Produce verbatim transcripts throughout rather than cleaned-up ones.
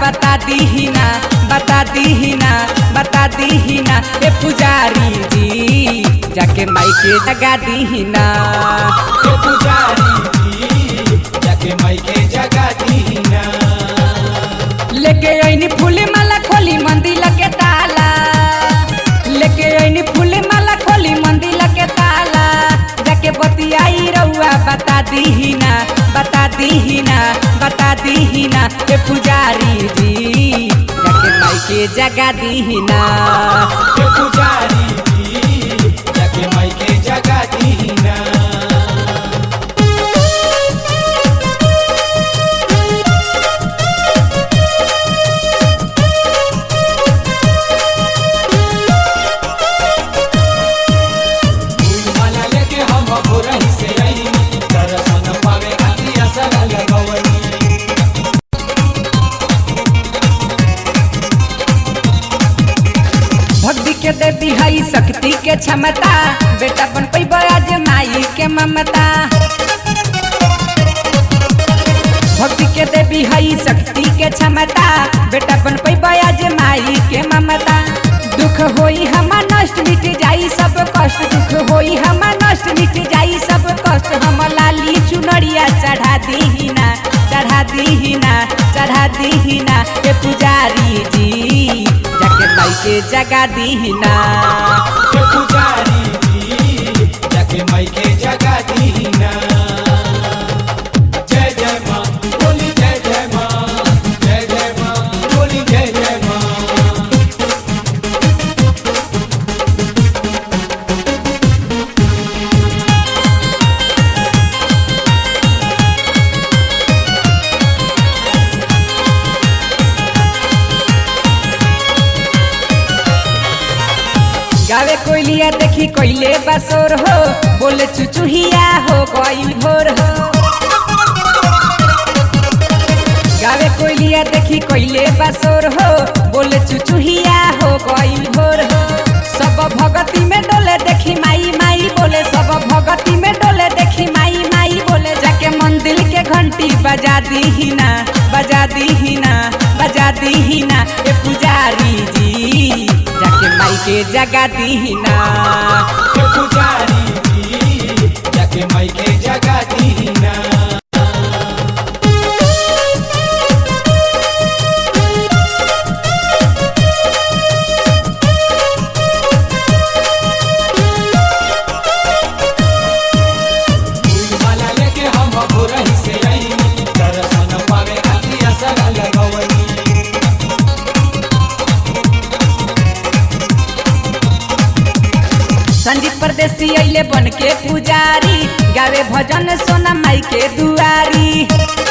बता दीना बता दीना बता दीना ए पुजारी जी जाके माई के जगा दीना ए पुजारी जी जाके माई के जगा दीना। लेके आईनी फूल माला खोली मंदिर के ताला लेके आईनी फूल माला खोली मंदिर के ताला जाके बतियाई रउआ बता दीना बता दीना बता दीना ए पुजारी जी जाके माई के जगा दीना ए पुजारी जी जाके माई के जगा दीना। भक्ति के देवी हई शक्ति के क्षमता बेटा बन पैबा आज माई के ममता भक्ति के देवी हई शक्ति के क्षमता बेटा बन पैबा आज माई के ममता दुख होई हमा नष्ट मिट जाई सब कष्ट दुख होई हमा नष्ट मिट जाई सब कष्ट हम लाली चुनरिया चढ़ा दीना चढ़ा दीना चढ़ा दीना ए पुजारी जी जाके माई के जगा दीना ए पुजारी जी जाके माई के जगा दीना। जय जय माँ बोली जय जय माँ जय जय माँ बोली जय जय माँ। गावे कोयलिया देखी कोयले बसोर हो बोले चुचुहिया हो गइल भोर हो गावे कोयलिया देखी कोयले बसोर हो बोले चुचुहिया हो गइल भोर हो सब भगती में डोले देखी माई माई बोले सब भगती में डोले देखी माई माई बोले जाके मंदिर के घंटी बजा दीना बजा दीना बजा दीना ए पुजारी जी जाके माई के जगा दीना ए पुजारी जी जाके माई के जगा दीना। माला लेके हम भोरही से आईनी दर्शन पावे खातिर असरा लगवनी। संदीप परदेसी अइले बन के पुजारी गावे भजन सोना माई के दुआरी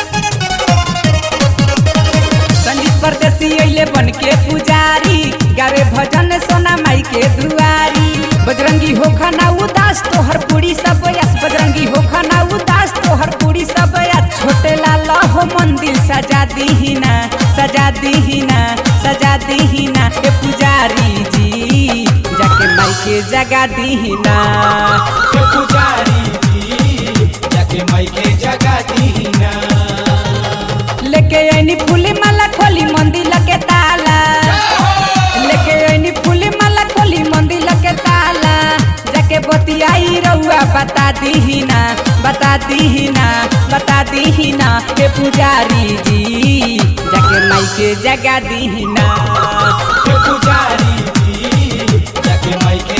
संदीप परदेसी अइले बन के पुजारी गावे भजन सोना माई के दुआरी बजरंगी हो खाना उदास तोहर पूरी सब यस बजरंगी हो खाना उदास तोहर पूरी सब यस छोटे लाल हो मंदिर सजा दीना सजा दीना सजा दीना ए पुजारी जी जाके माई के जगा दीना ए पुजारी जी जाके माई के जगा दीना। लेके आईनी फूल माला खोली मंदिर के ताला लेके आईनी फूल माला खोली मंदिर के ताला जाके बतियाई रउआ बता दीना बता दीना बता दीना ए पुजारी जी जाके माई के जगा दीना ए पुजारी जी जाके माई के